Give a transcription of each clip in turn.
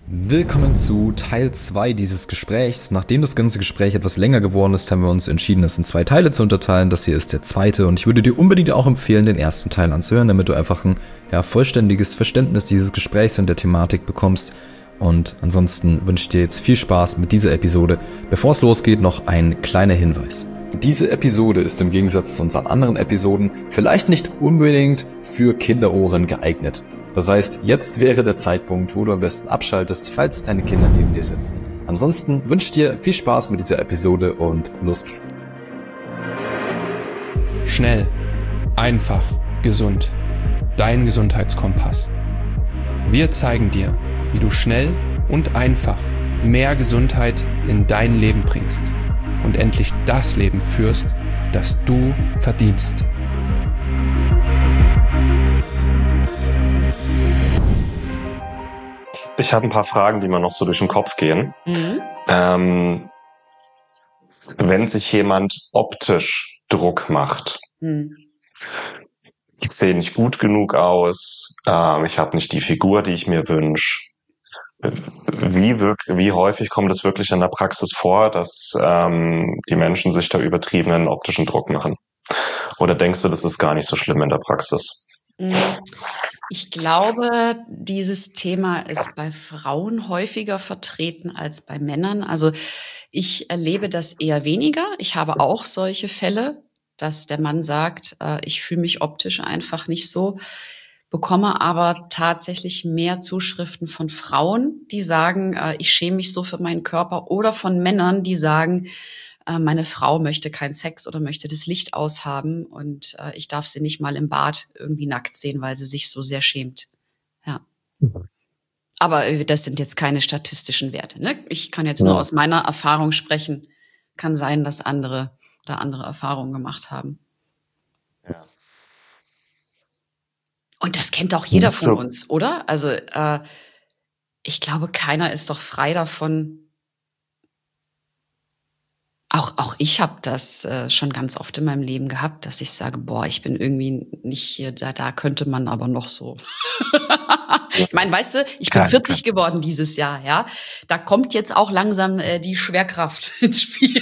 Willkommen zu Teil 2 dieses Gesprächs. Nachdem das ganze Gespräch etwas länger geworden ist, haben wir uns entschieden, es in 2 Teile zu unterteilen. Das hier ist der zweite und ich würde dir unbedingt auch empfehlen, den ersten Teil anzuhören, damit du einfach ein vollständiges Verständnis dieses Gesprächs und der Thematik bekommst. Und ansonsten wünsche ich dir jetzt viel Spaß mit dieser Episode. Bevor es losgeht, noch ein kleiner Hinweis. Diese Episode ist im Gegensatz zu unseren anderen Episoden vielleicht nicht unbedingt für Kinderohren geeignet. Das heißt, jetzt wäre der Zeitpunkt, wo du am besten abschaltest, falls deine Kinder neben dir sitzen. Ansonsten wünsche ich dir viel Spaß mit dieser Episode und los geht's. Schnell, einfach, gesund. Dein Gesundheitskompass. Wir zeigen dir, wie du schnell und einfach mehr Gesundheit in dein Leben bringst und endlich das Leben führst, das du verdienst. Ich habe ein paar Fragen, die mir noch so durch den Kopf gehen. Wenn sich jemand optisch Druck macht, ich sehe nicht gut genug aus, ich habe nicht die Figur, die ich mir wünsche. Wie häufig kommt es wirklich in der Praxis vor, dass die Menschen sich da übertriebenen optischen Druck machen? Oder denkst du, das ist gar nicht so schlimm in der Praxis? Ich glaube, dieses Thema ist bei Frauen häufiger vertreten als bei Männern. Also ich erlebe das eher weniger. Ich habe auch solche Fälle, dass der Mann sagt, ich fühle mich optisch einfach nicht so, bekomme aber tatsächlich mehr Zuschriften von Frauen, die sagen, ich schäme mich so für meinen Körper, oder von Männern, die sagen, meine Frau möchte keinen Sex oder möchte das Licht aushaben und ich darf sie nicht mal im Bad irgendwie nackt sehen, weil sie sich so sehr schämt. Ja. Aber das sind jetzt keine statistischen Werte, ne? Ich kann jetzt nur aus meiner Erfahrung sprechen. Kann sein, dass andere da andere Erfahrungen gemacht haben. Ja. Und das kennt auch jeder von uns, oder? Also ich glaube, keiner ist doch frei davon. Auch ich habe das schon ganz oft in meinem Leben gehabt, dass ich sage, boah, ich bin irgendwie nicht hier, da könnte man aber noch so. Ich meine, weißt du, ich bin 40 geworden dieses Jahr, ja. Da kommt jetzt auch langsam die Schwerkraft ins Spiel.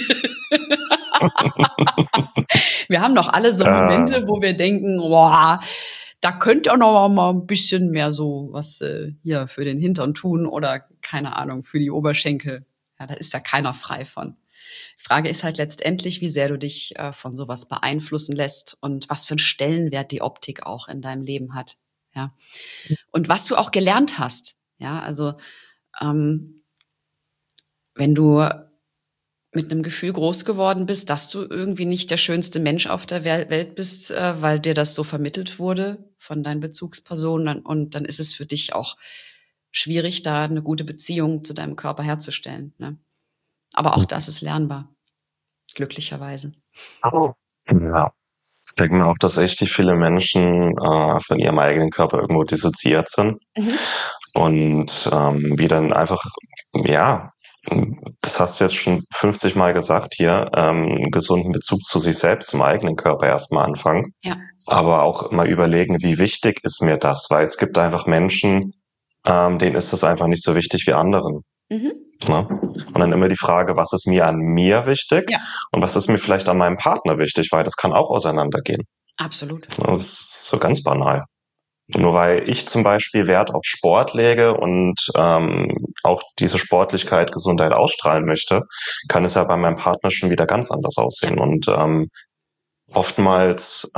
Wir haben noch alle so Momente, wo wir denken, boah, da könnte auch noch mal ein bisschen mehr so was hier für den Hintern tun oder keine Ahnung, für die Oberschenkel. Ja, da ist ja keiner frei von. Die Frage ist halt letztendlich, wie sehr du dich von sowas beeinflussen lässt und was für einen Stellenwert die Optik auch in deinem Leben hat. Ja. Und was du auch gelernt hast. Ja, also wenn du mit einem Gefühl groß geworden bist, dass du irgendwie nicht der schönste Mensch auf der Welt bist, weil dir das so vermittelt wurde von deinen Bezugspersonen, und dann ist es für dich auch schwierig, da eine gute Beziehung zu deinem Körper herzustellen. Ne? Aber auch das ist lernbar, glücklicherweise. Ja. Ich denke mir auch, dass echt viele Menschen von ihrem eigenen Körper irgendwo dissoziiert sind und wie dann einfach, ja, das hast du jetzt schon 50 Mal gesagt hier, einen gesunden Bezug zu sich selbst, zum eigenen Körper erstmal anfangen. Ja. Aber auch mal überlegen, wie wichtig ist mir das? Weil es gibt einfach Menschen, denen ist das einfach nicht so wichtig wie anderen. Ne? Und dann immer die Frage, was ist mir an mir wichtig und was ist mir vielleicht an meinem Partner wichtig, weil das kann auch auseinandergehen. Absolut. Das ist so ganz banal. Nur weil ich zum Beispiel Wert auf Sport lege und auch diese Sportlichkeit, Gesundheit ausstrahlen möchte, kann es ja bei meinem Partner schon wieder ganz anders aussehen. Und oftmals,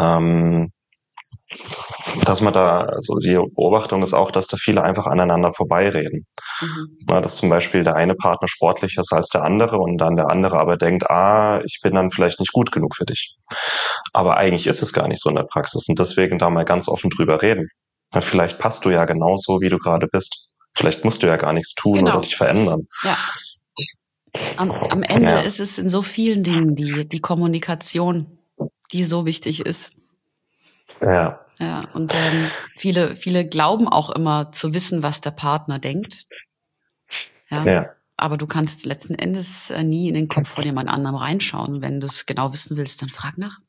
dass man da, also die Beobachtung ist auch, dass da viele einfach aneinander vorbeireden. Na, dass zum Beispiel der eine Partner sportlicher ist als der andere und dann der andere aber denkt, ich bin dann vielleicht nicht gut genug für dich. Aber eigentlich ist es gar nicht so in der Praxis und deswegen da mal ganz offen drüber reden. Na, vielleicht passt du ja genauso, wie du gerade bist. Vielleicht musst du ja gar nichts tun oder dich verändern. Ja. Am Ende ist es in so vielen Dingen die Kommunikation, die so wichtig ist. Ja. Ja, und viele glauben auch immer zu wissen, was der Partner denkt. Ja. Aber du kannst letzten Endes nie in den Kopf von jemand anderem reinschauen. Wenn du es genau wissen willst, dann frag nach.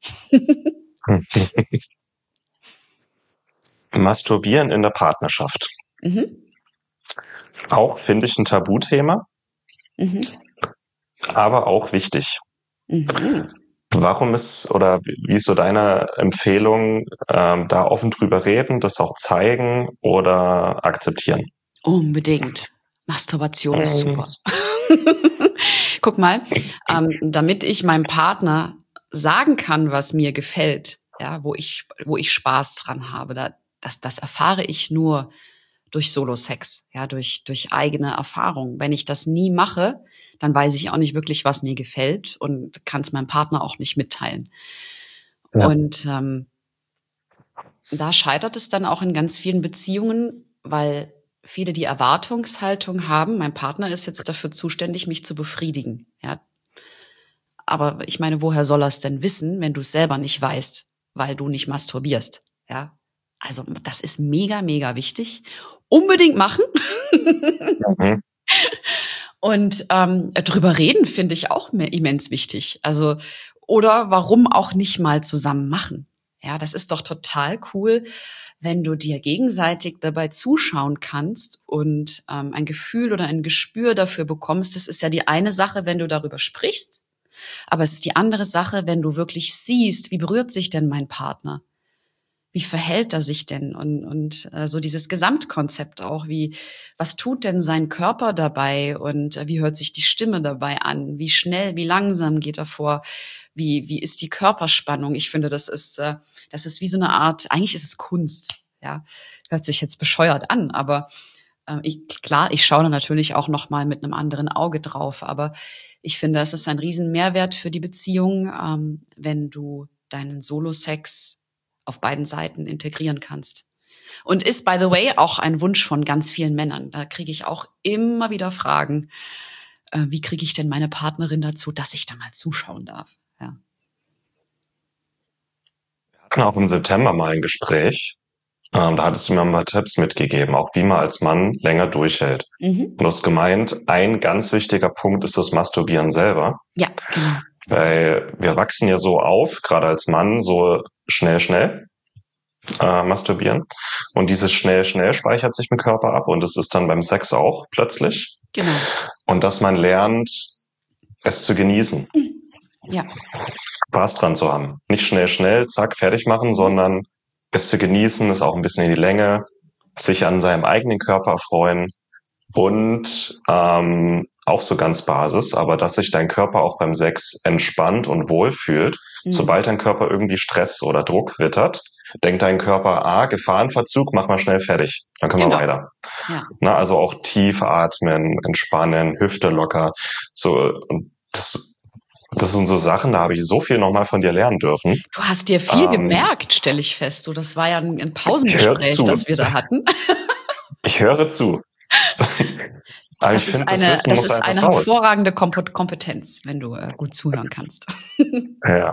Masturbieren in der Partnerschaft. Auch, finde ich, ein Tabuthema, Mhm. aber auch wichtig. Mhm. Warum wie ist so deine Empfehlung, da offen drüber reden, das auch zeigen oder akzeptieren? Unbedingt. Masturbation ist super. Guck mal, damit ich meinem Partner sagen kann, was mir gefällt, ja, wo ich Spaß dran habe, das erfahre ich nur durch Solo-Sex, ja, durch eigene Erfahrung. Wenn ich das nie mache, dann weiß ich auch nicht wirklich, was mir gefällt und kann es meinem Partner auch nicht mitteilen. Ja. Und da scheitert es dann auch in ganz vielen Beziehungen, weil viele die Erwartungshaltung haben, mein Partner ist jetzt dafür zuständig, mich zu befriedigen. Ja. Aber ich meine, woher soll er es denn wissen, wenn du es selber nicht weißt, weil du nicht masturbierst? Ja. Also das ist mega, mega wichtig. Unbedingt machen. Mhm. Und drüber reden finde ich auch immens wichtig. Also, oder warum auch nicht mal zusammen machen? Ja, das ist doch total cool, wenn du dir gegenseitig dabei zuschauen kannst und ein Gefühl oder ein Gespür dafür bekommst. Das ist ja die eine Sache, wenn du darüber sprichst. Aber es ist die andere Sache, wenn du wirklich siehst, wie berührt sich denn mein Partner? Wie verhält er sich denn? Und so dieses Gesamtkonzept auch, was tut denn sein Körper dabei und wie hört sich die Stimme dabei an? Wie schnell, wie langsam geht er vor? Wie ist die Körperspannung? Ich finde, das ist wie so eine Art, eigentlich ist es Kunst, ja. Hört sich jetzt bescheuert an, aber ich schaue da natürlich auch noch mal mit einem anderen Auge drauf, aber ich finde, es ist ein riesen Mehrwert für die Beziehung, wenn du deinen Solo-Sex auf beiden Seiten integrieren kannst. Und ist, by the way, auch ein Wunsch von ganz vielen Männern. Da kriege ich auch immer wieder Fragen, wie kriege ich denn meine Partnerin dazu, dass ich da mal zuschauen darf? Ja. Wir hatten auch im September mal ein Gespräch. Da hattest du mir mal Tipps mitgegeben, auch wie man als Mann länger durchhält. Mhm. Und du hast gemeint, ein ganz wichtiger Punkt ist das Masturbieren selber. Ja, genau. Weil wir wachsen ja so auf, gerade als Mann, so schnell masturbieren. Und dieses schnell speichert sich im Körper ab und es ist dann beim Sex auch plötzlich. Genau. Und dass man lernt, es zu genießen. Ja. Spaß dran zu haben. Nicht schnell, zack, fertig machen, sondern es zu genießen, es auch ein bisschen in die Länge, sich an seinem eigenen Körper freuen und auch so ganz Basis, aber dass sich dein Körper auch beim Sex entspannt und wohlfühlt. Sobald dein Körper irgendwie Stress oder Druck wittert, denkt dein Körper, Gefahrenverzug, mach mal schnell fertig. Dann können wir weiter. Ja. Na, also auch tief atmen, entspannen, Hüfte locker. So, das sind so Sachen, da habe ich so viel nochmal von dir lernen dürfen. Du hast dir viel gemerkt, stelle ich fest. So, das war ja ein Pausengespräch, das wir da hatten. Ich höre zu. Das ist eine hervorragende Kompetenz, wenn du gut zuhören kannst. Ja.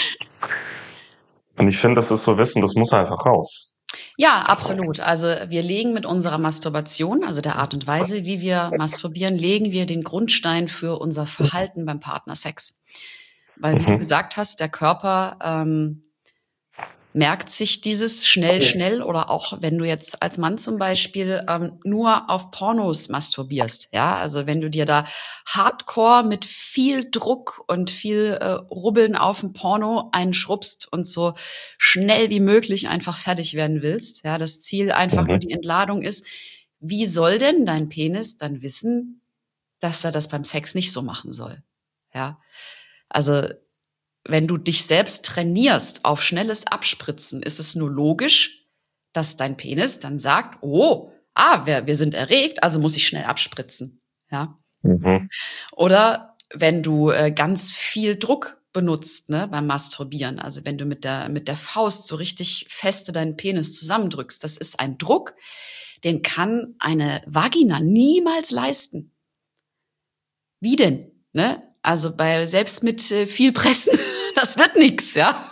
Und ich finde, das ist so Wissen, das muss einfach raus. Ja, absolut. Also wir legen mit unserer Masturbation, also der Art und Weise, wie wir masturbieren, legen wir den Grundstein für unser Verhalten beim Partnersex. Weil, wie du gesagt hast, der Körper merkt sich dieses schnell oder auch wenn du jetzt als Mann zum Beispiel nur auf Pornos masturbierst, ja, also wenn du dir da hardcore mit viel Druck und viel Rubbeln auf dem Porno einschrubbst und so schnell wie möglich einfach fertig werden willst, ja, das Ziel einfach nur die Entladung ist, wie soll denn dein Penis dann wissen, dass er das beim Sex nicht so machen soll, ja, also wenn du dich selbst trainierst auf schnelles Abspritzen, ist es nur logisch, dass dein Penis dann sagt, wir sind erregt, also muss ich schnell abspritzen. Ja. Oder wenn du ganz viel Druck benutzt, ne, beim Masturbieren, also wenn du mit der Faust so richtig feste deinen Penis zusammendrückst, das ist ein Druck, den kann eine Vagina niemals leisten. Wie denn? Ne? Also selbst mit viel Pressen, das wird nix, ja.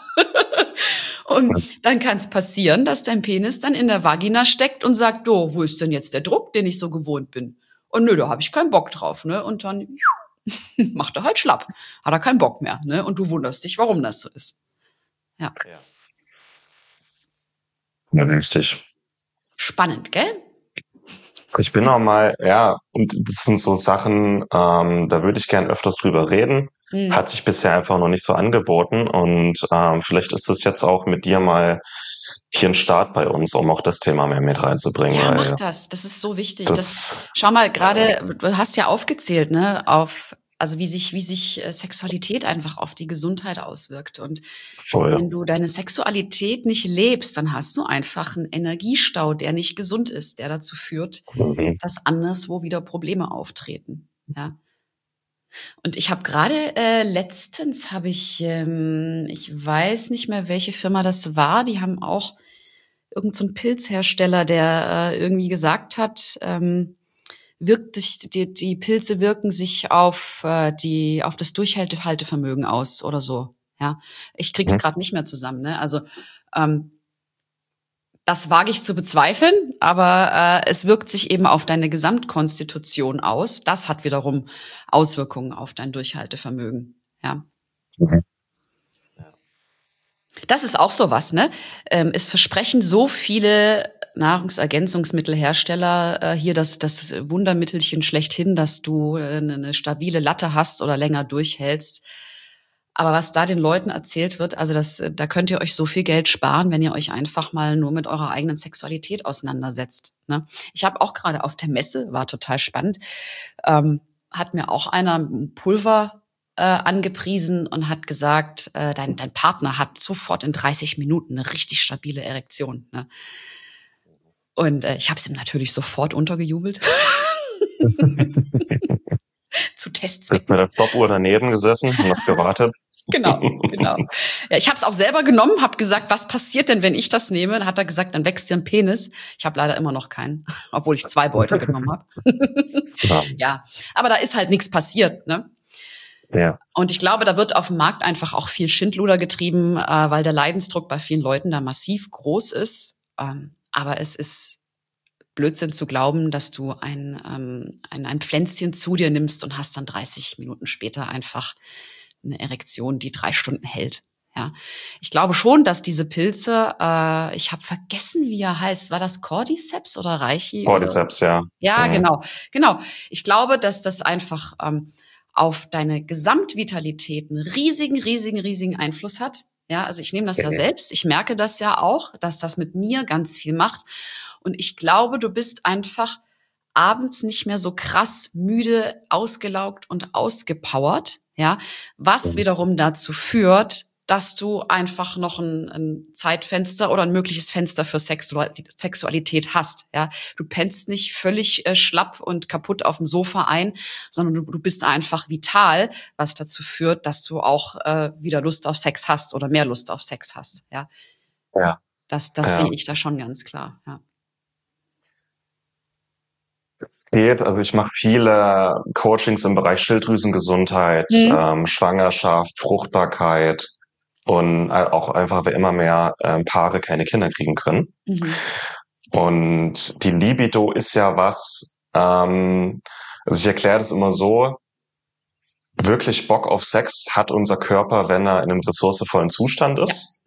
Und dann kann es passieren, dass dein Penis dann in der Vagina steckt und sagt, wo ist denn jetzt der Druck, den ich so gewohnt bin? Und nö, da habe ich keinen Bock drauf, ne? Und dann macht er halt schlapp, hat er keinen Bock mehr, ne? Und du wunderst dich, warum das so ist. Ja. Ja, richtig. Spannend, gell? Ich bin auch mal, ja, und das sind so Sachen, da würde ich gern öfters drüber reden. Hat sich bisher einfach noch nicht so angeboten und vielleicht ist das jetzt auch mit dir mal hier ein Start bei uns, um auch das Thema mehr mit reinzubringen. Ja, mach weil das. Das ist so wichtig. das, Schau mal, gerade, du hast ja aufgezählt, ne, also wie sich Sexualität einfach auf die Gesundheit auswirkt. Und voll. wenn du deine Sexualität nicht lebst, dann hast du einfach einen Energiestau, der nicht gesund ist, der dazu führt, dass anderswo wieder Probleme auftreten. Ja. Und ich habe gerade letztens ich weiß nicht mehr, welche Firma das war, die haben auch irgend so ein Pilzhersteller, der irgendwie gesagt hat, die Pilze wirken sich auf das Durchhaltevermögen aus oder so. Ja, ich krieg's gerade nicht mehr zusammen. Ne? Also das wage ich zu bezweifeln, aber es wirkt sich eben auf deine Gesamtkonstitution aus. Das hat wiederum Auswirkungen auf dein Durchhaltevermögen. Ja. Das ist auch sowas, ne? Es versprechen so viele Nahrungsergänzungsmittelhersteller hier das Wundermittelchen schlechthin, dass du eine stabile Latte hast oder länger durchhältst. Aber was da den Leuten erzählt wird, also da könnt ihr euch so viel Geld sparen, wenn ihr euch einfach mal nur mit eurer eigenen Sexualität auseinandersetzt. Ne? Ich habe auch gerade auf der Messe, war total spannend, hat mir auch einer ein Pulver angepriesen und hat gesagt, dein Partner hat sofort in 30 Minuten eine richtig stabile Erektion. Ne? Und ich habe es ihm natürlich sofort untergejubelt. Zu Testzwecken. Mit der Stoppuhr daneben gesessen und das gewartet. Genau. Ja, ich habe es auch selber genommen, habe gesagt, was passiert denn, wenn ich das nehme? Dann hat er gesagt, dann wächst dir ein Penis. Ich habe leider immer noch keinen, obwohl ich 2 Beutel genommen habe. Ja, aber da ist halt nichts passiert, ne? Ja. Und ich glaube, da wird auf dem Markt einfach auch viel Schindluder getrieben, weil der Leidensdruck bei vielen Leuten da massiv groß ist. Aber es ist Blödsinn zu glauben, dass du ein Pflänzchen zu dir nimmst und hast dann 30 Minuten später einfach eine Erektion, die 3 Stunden hält. Ja, ich glaube schon, dass diese Pilze, ich habe vergessen, wie er heißt. War das Cordyceps oder Reichi? Cordyceps, ja. Ja, genau. Ich glaube, dass das einfach auf deine Gesamtvitalität einen riesigen Einfluss hat. Ja, also ich nehme das ja selbst. Ich merke das ja auch, dass das mit mir ganz viel macht. Und ich glaube, du bist einfach abends nicht mehr so krass müde, ausgelaugt und ausgepowert. Ja, was wiederum dazu führt, dass du einfach noch ein Zeitfenster oder ein mögliches Fenster für Sexualität hast. Ja, du pennst nicht völlig schlapp und kaputt auf dem Sofa ein, sondern du bist einfach vital, was dazu führt, dass du auch wieder Lust auf Sex hast oder mehr Lust auf Sex hast. Ja, das sehe ich da schon ganz klar. Ja. Also ich mache viele Coachings im Bereich Schilddrüsengesundheit, Schwangerschaft, Fruchtbarkeit und auch einfach, weil immer mehr Paare keine Kinder kriegen können. Und die Libido ist ja was, also ich erkläre das immer so, wirklich Bock auf Sex hat unser Körper, wenn er in einem ressourcevollen Zustand ist.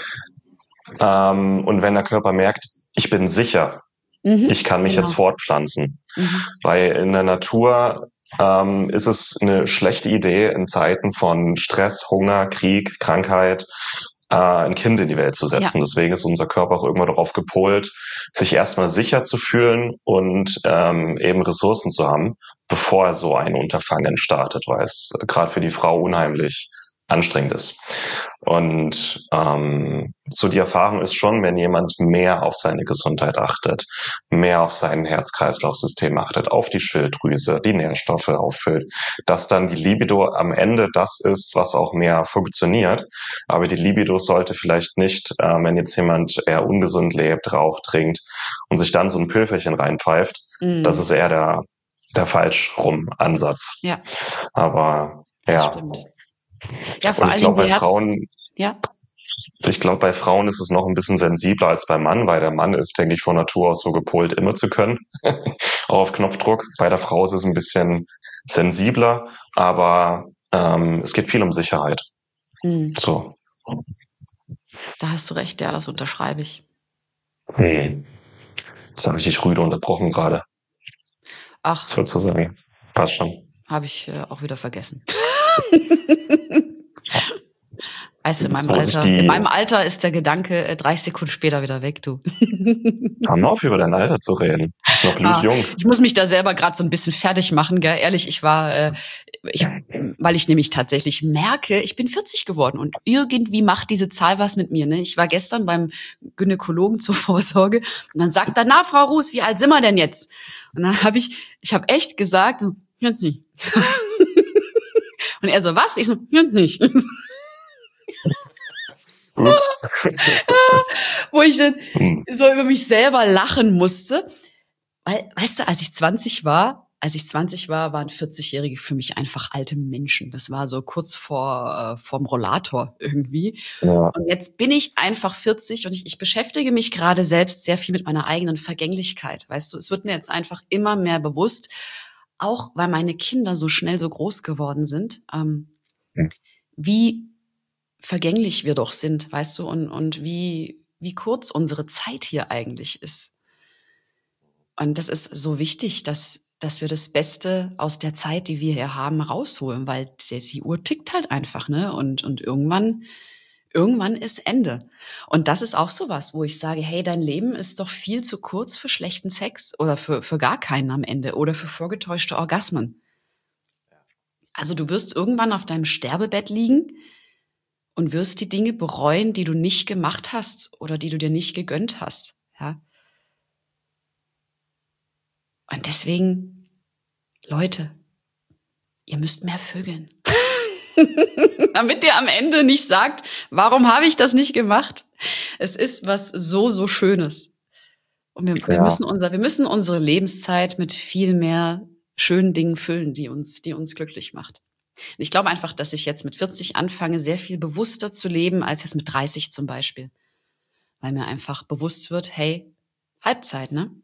Und wenn der Körper merkt, ich bin sicher, ich kann mich jetzt fortpflanzen. Weil in der Natur ist es eine schlechte Idee, in Zeiten von Stress, Hunger, Krieg, Krankheit ein Kind in die Welt zu setzen. Deswegen ist unser Körper auch irgendwann darauf gepolt, sich erstmal sicher zu fühlen und eben Ressourcen zu haben, bevor er so ein Unterfangen startet, weil es gerade für die Frau unheimlich anstrengend ist. Und so die Erfahrung ist schon, wenn jemand mehr auf seine Gesundheit achtet, mehr auf sein Herz-Kreislauf-System achtet, auf die Schilddrüse, die Nährstoffe auffüllt, dass dann die Libido am Ende das ist, was auch mehr funktioniert. Aber die Libido sollte vielleicht nicht, wenn jetzt jemand eher ungesund lebt, raucht, trinkt und sich dann so ein Pülferchen reinpfeift, das ist eher der falsch rum Ansatz. Ja. Aber das ja. Stimmt. Ja, vor Und ich glaube, bei Frauen, bei Frauen ist es noch ein bisschen sensibler als beim Mann, weil der Mann ist, denke ich, von Natur aus so gepolt, immer zu können, auch auf Knopfdruck. Bei der Frau ist es ein bisschen sensibler, aber es geht viel um Sicherheit. So. Da hast du recht, ja, das unterschreibe ich. Jetzt habe ich dich rüde unterbrochen gerade. Ach, sozusagen. Passt schon. habe ich auch wieder vergessen. Weißt du, in meinem Alter ist der Gedanke 30 Sekunden später wieder weg, du. Hör auf, über dein Alter zu reden. Du bist noch blutjung. Ich muss mich da selber gerade so ein bisschen fertig machen, gell? Ehrlich, weil ich nämlich tatsächlich merke, ich bin 40 geworden und irgendwie macht diese Zahl was mit mir, ne? Ich war gestern beim Gynäkologen zur Vorsorge und dann sagt er, na, Frau Ruß, wie alt sind wir denn jetzt? Und dann habe ich habe echt gesagt, nicht. Und er so, was? Ich so, nicht. Ups. Wo ich dann so über mich selber lachen musste. Weil, weißt du, als ich 20 war, waren 40-Jährige für mich einfach alte Menschen. Das war so kurz vorm Rollator irgendwie. Ja. Und jetzt bin ich einfach 40 und ich beschäftige mich gerade selbst sehr viel mit meiner eigenen Vergänglichkeit. Weißt du, es wird mir jetzt einfach immer mehr bewusst, auch weil meine Kinder so schnell so groß geworden sind, wie vergänglich wir doch sind, weißt du, und wie kurz unsere Zeit hier eigentlich ist. Und das ist so wichtig, dass wir das Beste aus der Zeit, die wir hier haben, rausholen, weil die Uhr tickt halt einfach, ne? Und irgendwann ist Ende. Und das ist auch sowas, wo ich sage, hey, dein Leben ist doch viel zu kurz für schlechten Sex oder für gar keinen am Ende oder für vorgetäuschte Orgasmen. Also du wirst irgendwann auf deinem Sterbebett liegen und wirst die Dinge bereuen, die du nicht gemacht hast oder die du dir nicht gegönnt hast. Ja. Und deswegen, Leute, ihr müsst mehr vögeln. Damit ihr am Ende nicht sagt, warum habe ich das nicht gemacht? Es ist was so Schönes. Und wir müssen unsere Lebenszeit mit viel mehr schönen Dingen füllen, die uns glücklich macht. Ich glaube einfach, dass ich jetzt mit 40 anfange, sehr viel bewusster zu leben, als jetzt mit 30 zum Beispiel. Weil mir einfach bewusst wird, hey, Halbzeit, ne?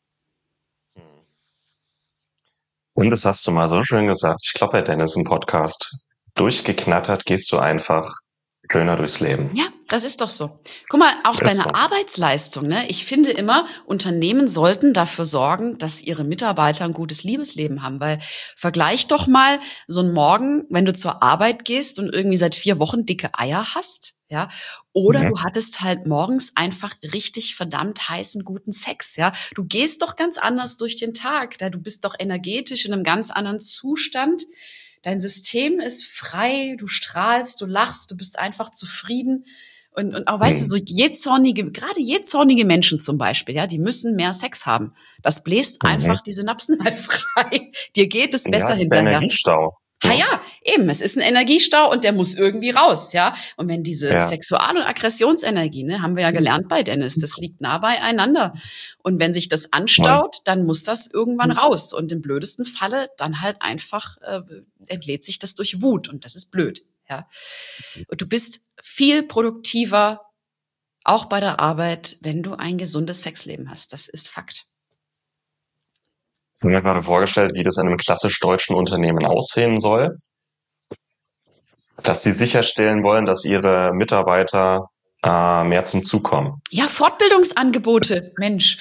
Und das hast du mal so schön gesagt. Ich glaube, bei Dennis im Podcast. Durchgeknattert gehst du einfach schöner durchs Leben. Ja, das ist doch so. Guck mal, auch deine Arbeitsleistung, ne? Ich finde immer, Unternehmen sollten dafür sorgen, dass ihre Mitarbeiter ein gutes Liebesleben haben, weil vergleich doch mal so einen Morgen, wenn du zur Arbeit gehst und irgendwie seit 4 Wochen dicke Eier hast, ja, oder du hattest halt morgens einfach richtig verdammt heißen, guten Sex, ja. Du gehst doch ganz anders durch den Tag, du bist doch energetisch in einem ganz anderen Zustand. Dein System ist frei, du strahlst, du lachst, du bist einfach zufrieden. Und auch, weißt du, so gerade jähzornige Menschen zum Beispiel, ja, die müssen mehr Sex haben. Das bläst einfach die Synapsen mal frei. Dir geht es besser hinterher. Das ist ein Energiestau. Ja, eben, es ist ein Energiestau und der muss irgendwie raus, ja. Und wenn diese Sexual- und Aggressionsenergie, ne, haben wir ja gelernt bei Dennis, das liegt nah beieinander. Und wenn sich das anstaut, dann muss das irgendwann raus. Und im blödesten Falle dann halt einfach entlädt sich das durch Wut und das ist blöd, ja. Und du bist viel produktiver, auch bei der Arbeit, wenn du ein gesundes Sexleben hast. Das ist Fakt. Ich habe mir gerade vorgestellt, wie das in einem klassisch deutschen Unternehmen aussehen soll. Dass die sicherstellen wollen, dass ihre Mitarbeiter mehr zum Zug kommen. Ja, Fortbildungsangebote, Mensch.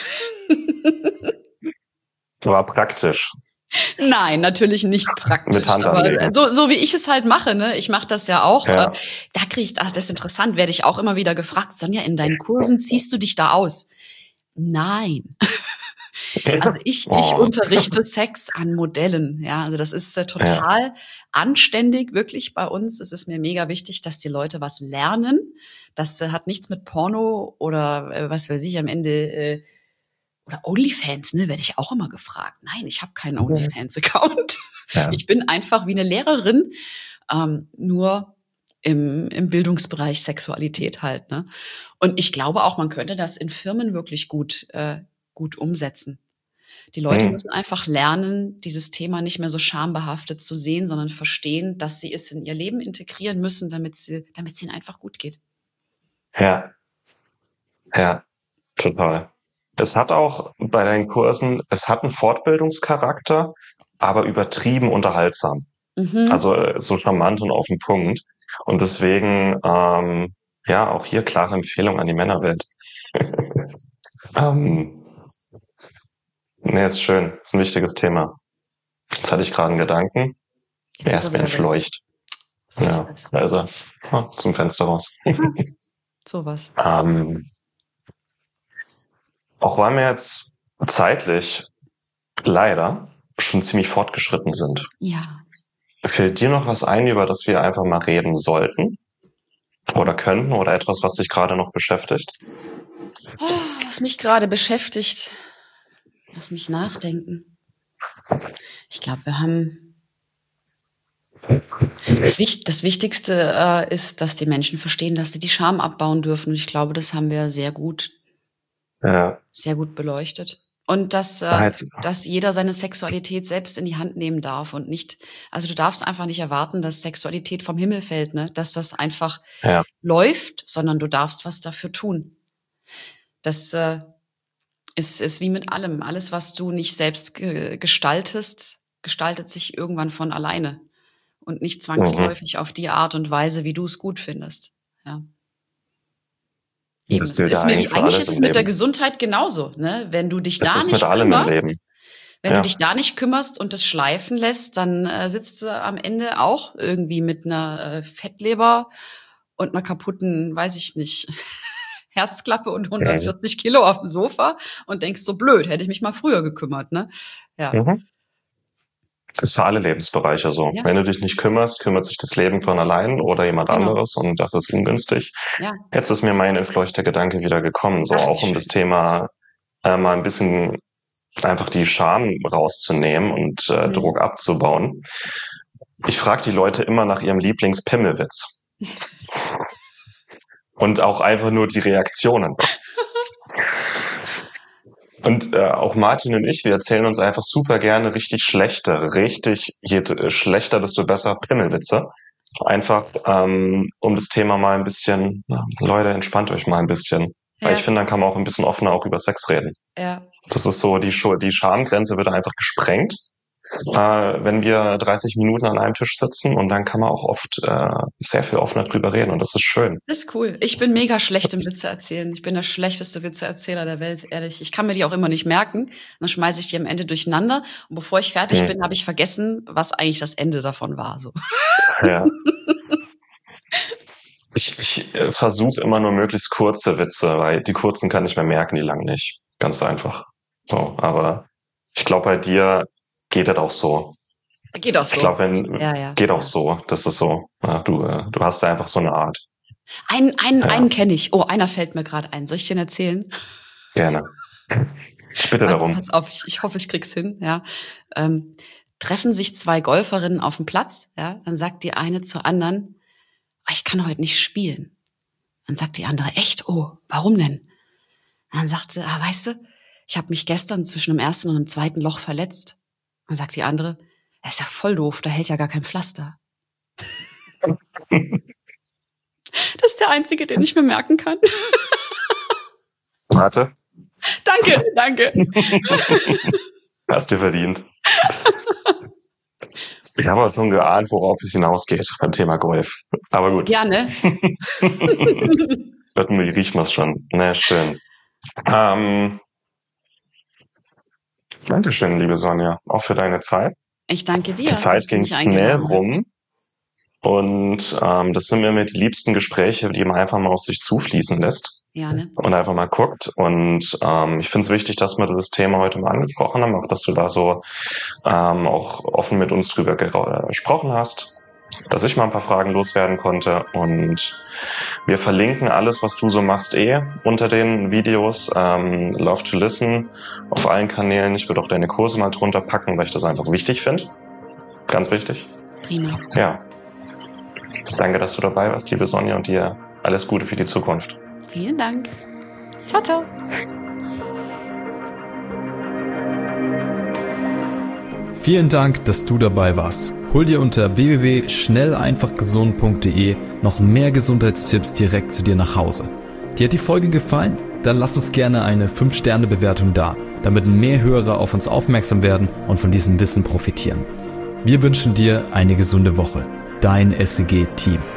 War praktisch. Nein, natürlich nicht praktisch. Mit Handanlegen. Aber so wie ich es halt mache, ne? Ich mache das ja auch. Ja. Da kriege ich, das ist interessant, werde ich auch immer wieder gefragt, Sonja, in deinen Kursen ziehst du dich da aus? Nein. Also ich unterrichte Sex an Modellen. Ja, also das ist total anständig, wirklich bei uns. Es ist mir mega wichtig, dass die Leute was lernen. Das hat nichts mit Porno oder was weiß ich am Ende oder OnlyFans, ne, werde ich auch immer gefragt. Nein, ich habe keinen OnlyFans-Account. Ja. Ich bin einfach wie eine Lehrerin, nur im Bildungsbereich Sexualität halt. Ne? Und ich glaube auch, man könnte das in Firmen wirklich gut umsetzen. Die Leute müssen einfach lernen, dieses Thema nicht mehr so schambehaftet zu sehen, sondern verstehen, dass sie es in ihr Leben integrieren müssen, damit es ihnen einfach gut geht. Ja, total. Es hat auch bei deinen Kursen, es hat einen Fortbildungscharakter, aber übertrieben unterhaltsam. Also so charmant und auf den Punkt. Und deswegen, auch hier klare Empfehlung an die Männerwelt. Ist schön. Ist ein wichtiges Thema. Jetzt hatte ich gerade einen Gedanken. Er ist mir entfleucht. So ja, also zum Fenster raus. Sowas. Auch weil wir jetzt zeitlich leider schon ziemlich fortgeschritten sind. Ja. Fällt dir noch was ein, über das wir einfach mal reden sollten? Oder könnten? Oder etwas, was dich gerade noch beschäftigt? Was mich gerade beschäftigt. Lass mich nachdenken. Ich glaube, wir haben... Das Wichtigste ist, dass die Menschen verstehen, dass sie die Scham abbauen dürfen. Und ich glaube, das haben wir sehr gut beleuchtet. Und dass jeder seine Sexualität selbst in die Hand nehmen darf und nicht, also du darfst einfach nicht erwarten, dass Sexualität vom Himmel fällt, ne? Dass das einfach läuft, sondern du darfst was dafür tun. Das ist wie mit allem. Alles, was du nicht selbst gestaltest, gestaltet sich irgendwann von alleine und nicht zwangsläufig auf die Art und Weise, wie du es gut findest. Ja. Eben, eigentlich ist es mit der Gesundheit genauso, ne? Wenn du dich da nicht kümmerst und es schleifen lässt, dann sitzt du am Ende auch irgendwie mit einer Fettleber und einer kaputten, weiß ich nicht, Herzklappe und 140 Kilo auf dem Sofa und denkst so blöd, hätte ich mich mal früher gekümmert, ne? Ja. Das ist für alle Lebensbereiche so. Ja. Wenn du dich nicht kümmerst, kümmert sich das Leben von allein oder jemand anderes und das ist ungünstig. Ja. Jetzt ist mir mein entfleuchter Gedanke wieder gekommen, so auch um das Thema mal ein bisschen einfach die Scham rauszunehmen und Druck abzubauen. Ich frage die Leute immer nach ihrem Lieblingspimmelwitz. Und auch einfach nur die Reaktionen. Und auch Martin und ich, wir erzählen uns einfach super gerne richtig schlechte, je schlechter, desto besser Pimmelwitze. Einfach, um das Thema mal ein bisschen, Leute, entspannt euch mal ein bisschen. Ja. Weil ich finde, dann kann man auch ein bisschen offener auch über Sex reden. Ja. Das ist so, die Schamgrenze wird einfach gesprengt, wenn wir 30 Minuten an einem Tisch sitzen und dann kann man auch oft sehr viel offener drüber reden und das ist schön. Das ist cool. Ich bin mega schlecht im Witze erzählen. Ich bin der schlechteste Witzeerzähler der Welt, ehrlich. Ich kann mir die auch immer nicht merken. Dann schmeiße ich die am Ende durcheinander und bevor ich fertig bin, habe ich vergessen, was eigentlich das Ende davon war. So. Ja. Ich versuche immer nur möglichst kurze Witze, weil die kurzen kann ich mir merken, die langen nicht. Ganz einfach. So, aber ich glaube, bei dir geht das auch so. Geht auch so. Ich glaube, geht auch so. Das ist so. Ja, du hast da einfach so eine Art. Einen kenne ich. Oh, einer fällt mir gerade ein. Soll ich den erzählen? Gerne. Ich bitte darum. Pass auf, ich hoffe, ich krieg's hin. Ja. Treffen sich zwei Golferinnen auf dem Platz. Ja, dann sagt die eine zur anderen: Ich kann heute nicht spielen. Dann sagt die andere: Echt? Oh, warum denn? Und dann sagt sie: Weißt du, ich habe mich gestern zwischen dem ersten und dem zweiten Loch verletzt. Dann sagt die andere: Das ist ja voll doof, da hält ja gar kein Pflaster. Das ist der einzige, den ich mir merken kann. Warte. Danke. Hast du verdient. Ich habe auch schon geahnt, worauf es hinausgeht beim Thema Golf. Aber gut. Ja, ne? Irgendwie riechen wir es schon. Na, schön. Dankeschön, liebe Sonja, auch für deine Zeit. Ich danke dir. Die Zeit ging schnell rum. Und das sind mir immer die liebsten Gespräche, die man einfach mal auf sich zufließen lässt. Ja, ne? Und einfach mal guckt. Und ich finde es wichtig, dass wir das Thema heute mal angesprochen haben, auch dass du da so auch offen mit uns drüber gesprochen hast, dass ich mal ein paar Fragen loswerden konnte. Und wir verlinken alles, was du so machst, unter den Videos. Love to Listen auf allen Kanälen. Ich würde auch deine Kurse mal drunter packen, weil ich das einfach wichtig finde. Ganz wichtig. Prima. Ja. Danke, dass du dabei warst, liebe Sonja, und dir alles Gute für die Zukunft. Vielen Dank. Ciao, ciao. Vielen Dank, dass du dabei warst. Hol dir unter www.schnelleinfachgesund.de noch mehr Gesundheitstipps direkt zu dir nach Hause. Dir hat die Folge gefallen? Dann lass uns gerne eine 5-Sterne-Bewertung da, damit mehr Hörer auf uns aufmerksam werden und von diesem Wissen profitieren. Wir wünschen dir eine gesunde Woche. Dein SEG-Team.